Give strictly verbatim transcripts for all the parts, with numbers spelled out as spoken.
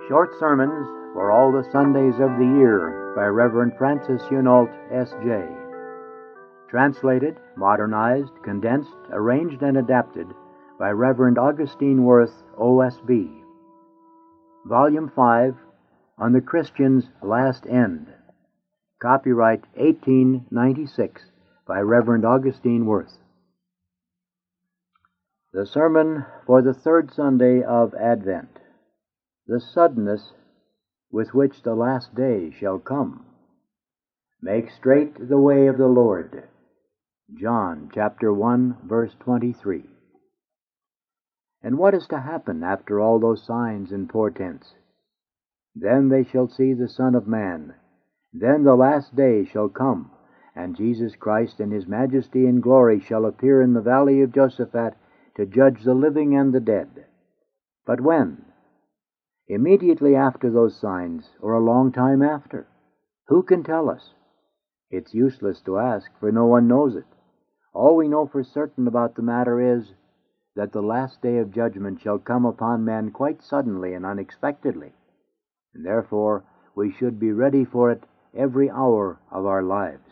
Short Sermons for All the Sundays of the Year by Reverend Francis Hunault, S J Translated, modernized, condensed, arranged, and adapted by Reverend Augustine Worth, O S B. Volume five, On the Christian's Last End. Copyright eighteen ninety-six by Reverend Augustine Worth. The Sermon for the Third Sunday of Advent. The suddenness with which the last day shall come. Make straight the way of the Lord. John chapter one, verse twenty-three. And what is to happen after all those signs and portents? Then they shall see the Son of Man. Then the last day shall come, and Jesus Christ in his majesty and glory shall appear in the valley of Josaphat to judge the living and the dead. But when? Immediately after those signs, or a long time after? Who can tell us? It's useless to ask, for no one knows it. All we know for certain about the matter is that the last day of judgment shall come upon men quite suddenly and unexpectedly, and therefore we should be ready for it every hour of our lives.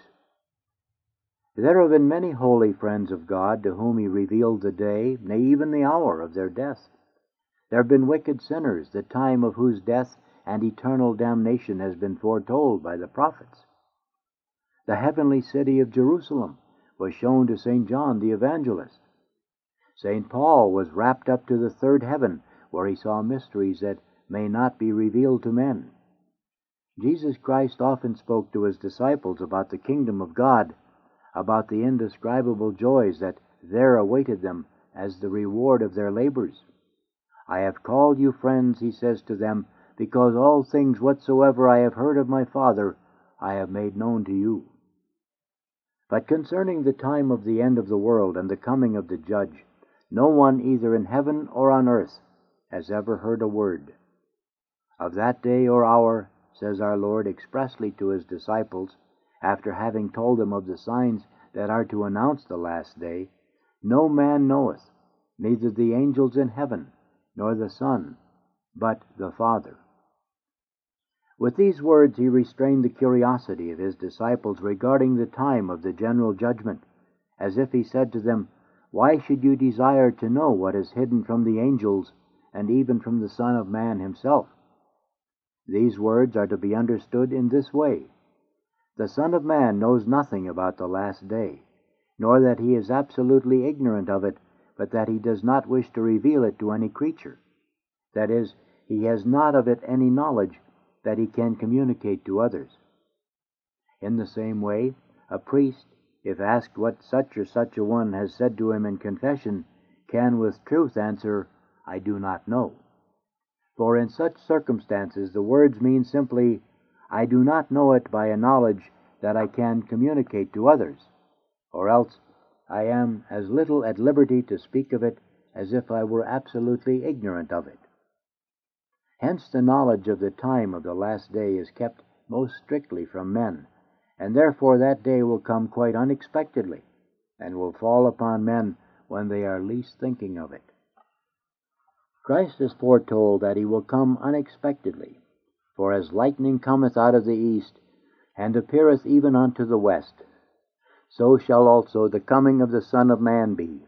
There have been many holy friends of God to whom he revealed the day, nay, even the hour of their death. There have been wicked sinners, the time of whose death and eternal damnation has been foretold by the prophets. The heavenly city of Jerusalem was shown to Saint John the Evangelist. Saint Paul was wrapped up to the third heaven, where he saw mysteries that may not be revealed to men. Jesus Christ often spoke to his disciples about the kingdom of God, about the indescribable joys that there awaited them as the reward of their labors. I have called you friends, he says to them, because all things whatsoever I have heard of my Father I have made known to you. But concerning the time of the end of the world and the coming of the judge, no one either in heaven or on earth has ever heard a word. Of that day or hour, says our Lord expressly to his disciples, after having told them of the signs that are to announce the last day, no man knoweth, neither the angels in heaven, nor the Son, but the Father. With these words he restrained the curiosity of his disciples regarding the time of the general judgment, as if he said to them, Why should you desire to know what is hidden from the angels, and even from the Son of Man himself? These words are to be understood in this way. The Son of Man knows nothing about the last day, nor that he is absolutely ignorant of it, but that he does not wish to reveal it to any creature. That is, he has not of it any knowledge that he can communicate to others. In the same way, a priest, if asked what such or such a one has said to him in confession, can with truth answer, I do not know. For in such circumstances the words mean simply, I do not know it by a knowledge that I can communicate to others, or else I am as little at liberty to speak of it as if I were absolutely ignorant of it. Hence the knowledge of the time of the last day is kept most strictly from men, and therefore that day will come quite unexpectedly, and will fall upon men when they are least thinking of it. Christ is foretold that he will come unexpectedly, for as lightning cometh out of the east, and appeareth even unto the west, so shall also the coming of the Son of Man be.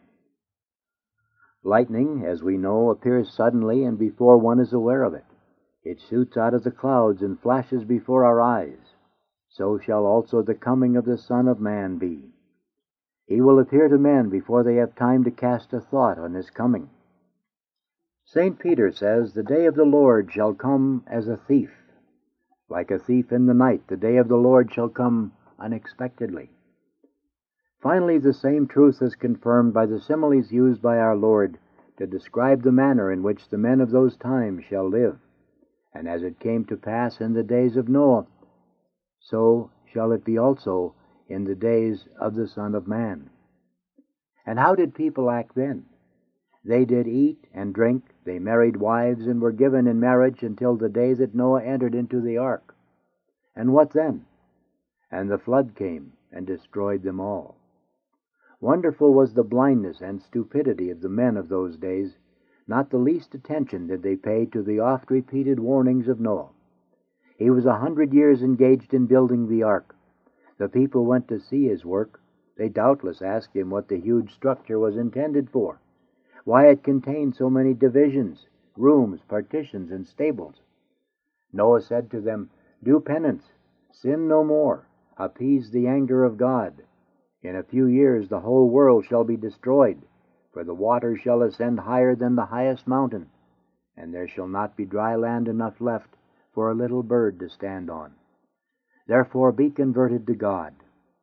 Lightning, as we know, appears suddenly and before one is aware of it. It shoots out of the clouds and flashes before our eyes. So shall also the coming of the Son of Man be. He will appear to men before they have time to cast a thought on his coming. Saint Peter says, The day of the Lord shall come as a thief. Like a thief in the night, the day of the Lord shall come unexpectedly. Finally, the same truth is confirmed by the similes used by our Lord to describe the manner in which the men of those times shall live. And as it came to pass in the days of Noah, so shall it be also in the days of the Son of Man. And how did people act then? They did eat and drink, they married wives, and were given in marriage until the day that Noah entered into the ark. And what then? And the flood came and destroyed them all. Wonderful was the blindness and stupidity of the men of those days, Not the least attention did they pay to the oft-repeated warnings of Noah. He was a hundred years engaged in building the ark. The people went to see his work. They doubtless asked him what the huge structure was intended for, why it contained so many divisions, rooms, partitions, and stables. Noah said to them, "Do penance, sin no more, appease the anger of God. In a few years the whole world shall be destroyed, for the water shall ascend higher than the highest mountain, and there shall not be dry land enough left for a little bird to stand on. Therefore be converted to God."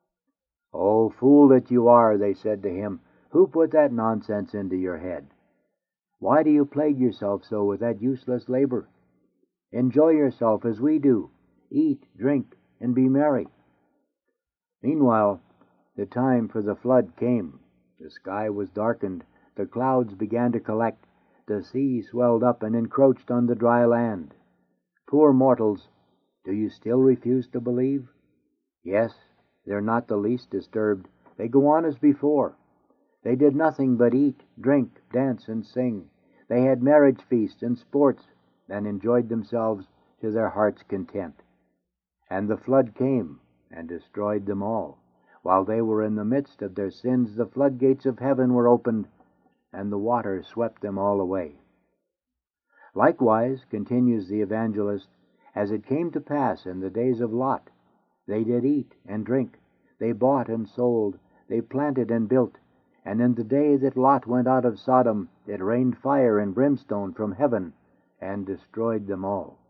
"O fool that you are," they said to him, "who put that nonsense into your head? Why do you plague yourself so with that useless labor? Enjoy yourself as we do. Eat, drink, and be merry." Meanwhile, the time for the flood came. The sky was darkened, the clouds began to collect, the sea swelled up and encroached on the dry land. Poor mortals, do you still refuse to believe? Yes, they're not the least disturbed. They go on as before. They did nothing but eat, drink, dance, and sing. They had marriage feasts and sports, and enjoyed themselves to their heart's content. And the flood came and destroyed them all. While they were in the midst of their sins, the floodgates of heaven were opened, and the water swept them all away. Likewise, continues the evangelist, as it came to pass in the days of Lot, they did eat and drink, they bought and sold, they planted and built, and in the day that Lot went out of Sodom, it rained fire and brimstone from heaven, and destroyed them all.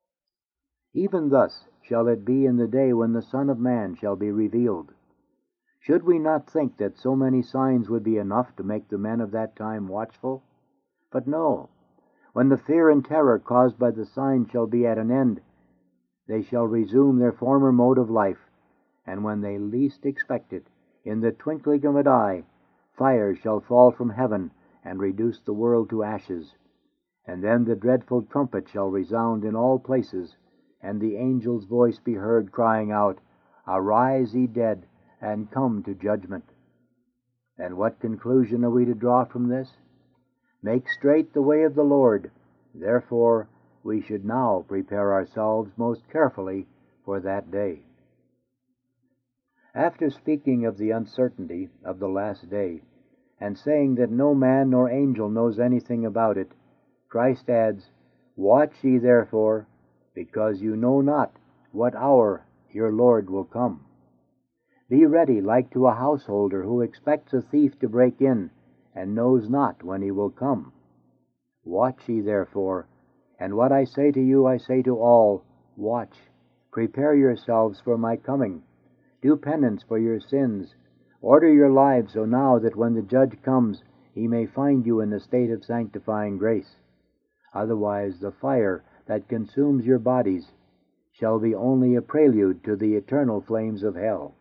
Even thus shall it be in the day when the Son of Man shall be revealed. Should we not think that so many signs would be enough to make the men of that time watchful? But no. When the fear and terror caused by the signs shall be at an end, they shall resume their former mode of life, and when they least expect it, in the twinkling of an eye, fire shall fall from heaven and reduce the world to ashes. And then the dreadful trumpet shall resound in all places, and the angel's voice be heard crying out, "Arise, ye dead, and come to judgment." And what conclusion are we to draw from this? Make straight the way of the Lord. Therefore we should now prepare ourselves most carefully for that day. After speaking of the uncertainty of the last day, and saying that no man nor angel knows anything about it, Christ adds, "Watch ye therefore, because you know not what hour your Lord will come." Be ready like to a householder who expects a thief to break in, and knows not when he will come. Watch ye therefore, and what I say to you I say to all, watch, prepare yourselves for my coming, do penance for your sins, order your lives so now that when the judge comes he may find you in a state of sanctifying grace. Otherwise the fire that consumes your bodies shall be only a prelude to the eternal flames of hell.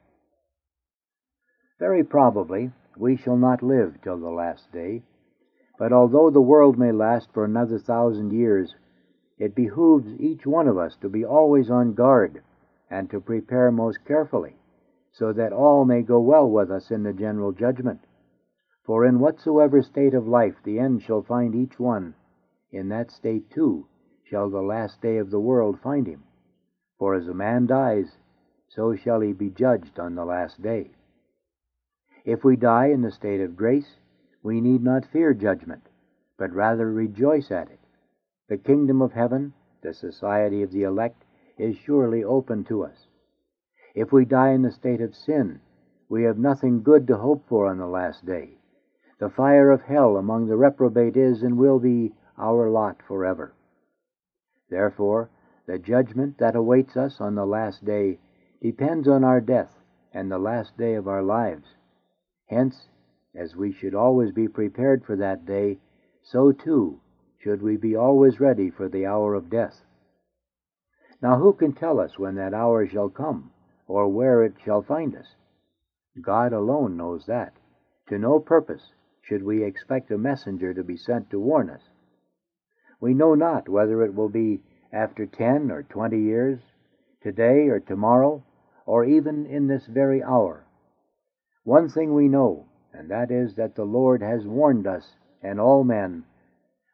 Very probably we shall not live till the last day, but although the world may last for another thousand years, it behooves each one of us to be always on guard and to prepare most carefully, so that all may go well with us in the general judgment. For in whatsoever state of life the end shall find each one, in that state too shall the last day of the world find him. For as a man dies, so shall he be judged on the last day. If we die in the state of grace, we need not fear judgment, but rather rejoice at it. The kingdom of heaven, the society of the elect, is surely open to us. If we die in the state of sin, we have nothing good to hope for on the last day. The fire of hell among the reprobate is and will be our lot forever. Therefore, the judgment that awaits us on the last day depends on our death and the last day of our lives. Hence, as we should always be prepared for that day, so too should we be always ready for the hour of death. Now who can tell us when that hour shall come, or where it shall find us? God alone knows that. To no purpose should we expect a messenger to be sent to warn us. We know not whether it will be after ten or twenty years, today or tomorrow, or even in this very hour. One thing we know, and that is that the Lord has warned us and all men,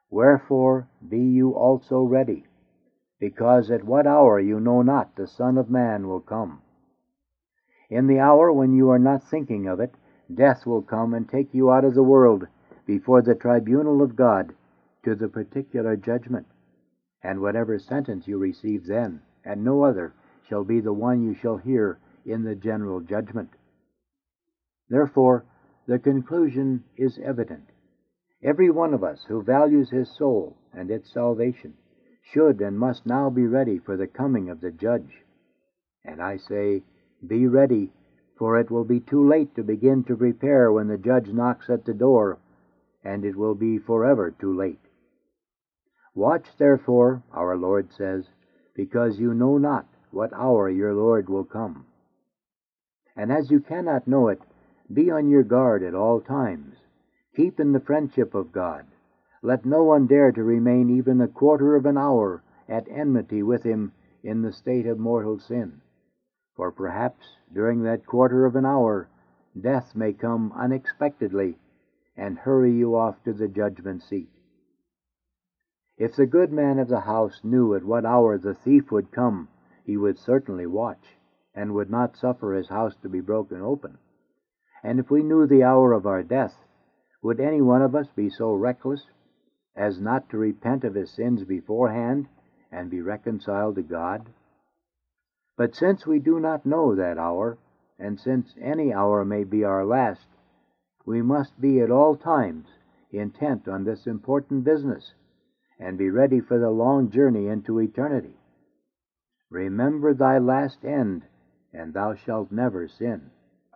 Wherefore be you also ready, because at what hour you know not the Son of Man will come. In the hour when you are not thinking of it, death will come and take you out of the world before the tribunal of God to the particular judgment, and whatever sentence you receive then, and no other, shall be the one you shall hear in the general judgment. Therefore, the conclusion is evident. Every one of us who values his soul and its salvation should and must now be ready for the coming of the Judge. And I say, be ready, for it will be too late to begin to prepare when the Judge knocks at the door, and it will be forever too late. Watch therefore, our Lord says, because you know not what hour your Lord will come. And as you cannot know it, be on your guard at all times. Keep in the friendship of God. Let no one dare to remain even a quarter of an hour at enmity with him in the state of mortal sin. For perhaps during that quarter of an hour, death may come unexpectedly and hurry you off to the judgment seat. If the good man of the house knew at what hour the thief would come, he would certainly watch, and would not suffer his house to be broken open. And if we knew the hour of our death, would any one of us be so reckless as not to repent of his sins beforehand and be reconciled to God? But since we do not know that hour, and since any hour may be our last, we must be at all times intent on this important business, and be ready for the long journey into eternity. Remember thy last end, and thou shalt never sin.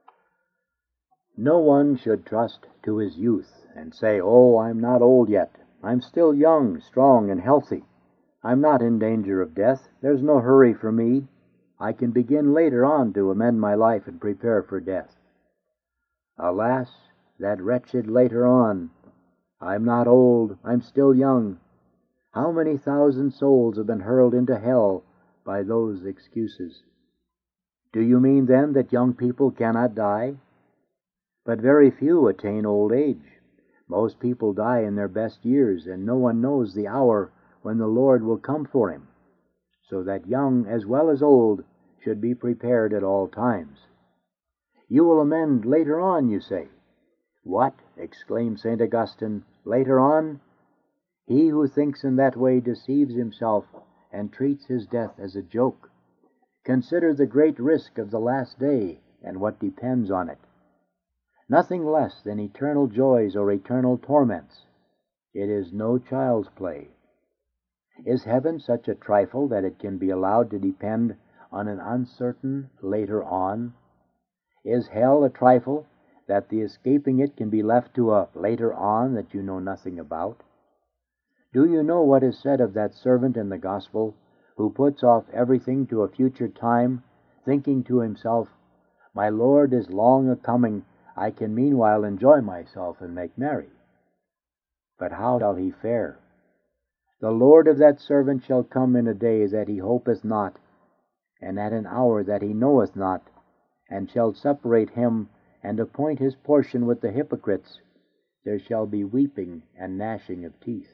No one should trust to his youth and say, "Oh, I'm not old yet. I'm still young, strong, and healthy. I'm not in danger of death. There's no hurry for me. I can begin later on to amend my life and prepare for death." Alas, that wretched later on! I'm not old. I'm still young. How many thousand souls have been hurled into hell by those excuses? Do you mean then that young people cannot die? But very few attain old age. Most people die in their best years, and no one knows the hour when the Lord will come for him, so that young as well as old should be prepared at all times. You will amend later on, you say. What? Exclaimed Saint Augustine, later on? He who thinks in that way deceives himself and treats his death as a joke. Consider the great risk of the last day and what depends on it. Nothing less than eternal joys or eternal torments. It is no child's play. Is heaven such a trifle that it can be allowed to depend on an uncertain later on? Is hell a trifle that the escaping it can be left to a later on that you know nothing about? Do you know what is said of that servant in the gospel who puts off everything to a future time, thinking to himself, "My Lord is long a-coming, I can meanwhile enjoy myself and make merry"? But how shall he fare? The Lord of that servant shall come in a day that he hopeth not, and at an hour that he knoweth not, and shall separate him and appoint his portion with the hypocrites. There shall be weeping and gnashing of teeth.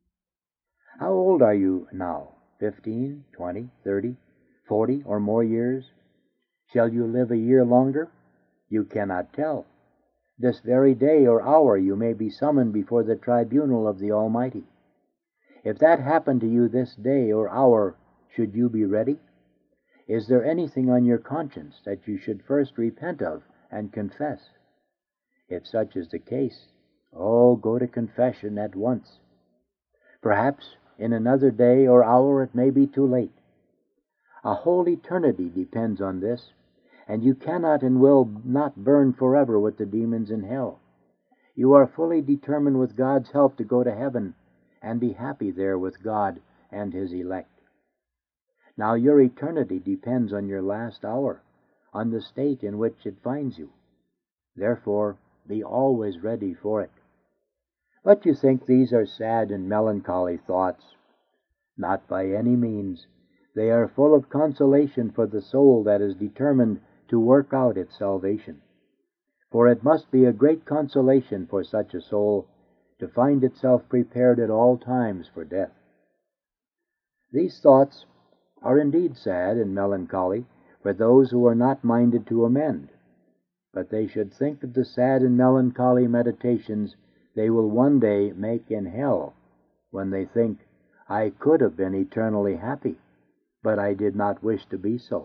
How old are you now? Fifteen, twenty, thirty, forty, or more years? Shall you live a year longer? You cannot tell. This very day or hour you may be summoned before the tribunal of the Almighty. If that happened to you this day or hour, should you be ready? Is there anything on your conscience that you should first repent of and confess? If such is the case, oh, go to confession at once. Perhaps in another day or hour it may be too late. A whole eternity depends on this, and you cannot and will not burn forever with the demons in hell. You are fully determined with God's help to go to heaven and be happy there with God and his elect. Now your eternity depends on your last hour, on the state in which it finds you. Therefore, be always ready for it. But you think these are sad and melancholy thoughts? Not by any means. They are full of consolation for the soul that is determined to work out its salvation. For it must be a great consolation for such a soul to find itself prepared at all times for death. These thoughts are indeed sad and melancholy for those who are not minded to amend, but they should think of the sad and melancholy meditations they will one day make in hell, when they think, "I could have been eternally happy, but I did not wish to be so."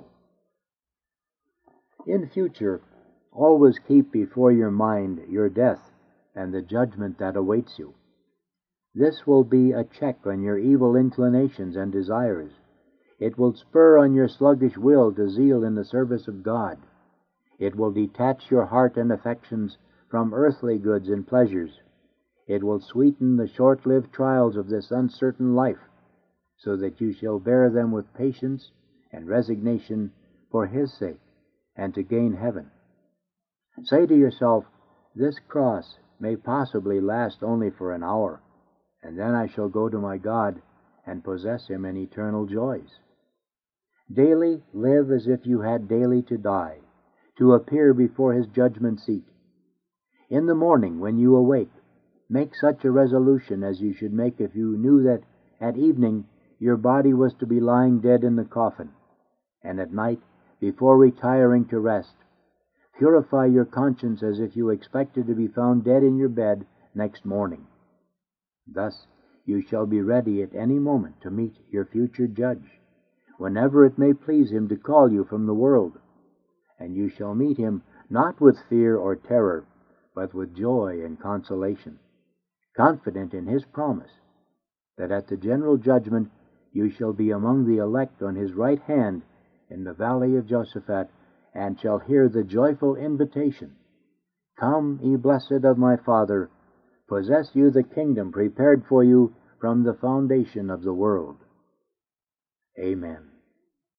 In future, always keep before your mind your death and the judgment that awaits you. This will be a check on your evil inclinations and desires. It will spur on your sluggish will to zeal in the service of God. It will detach your heart and affections from earthly goods and pleasures. It will sweeten the short-lived trials of this uncertain life, so that you shall bear them with patience and resignation for His sake, and to gain heaven. Say to yourself, "This cross may possibly last only for an hour, and then I shall go to my God and possess Him in eternal joys." Daily live as if you had daily to die, to appear before His judgment seat. In the morning, when you awake, make such a resolution as you should make if you knew that at evening your body was to be lying dead in the coffin, and at night, before retiring to rest, purify your conscience as if you expected to be found dead in your bed next morning. Thus you shall be ready at any moment to meet your future Judge, whenever it may please Him to call you from the world, and you shall meet Him not with fear or terror, but with joy and consolation, confident in His promise that at the general judgment you shall be among the elect on His right hand in the valley of Josaphat, and shall hear the joyful invitation, "Come, ye blessed of my Father, possess you the kingdom prepared for you from the foundation of the world." Amen.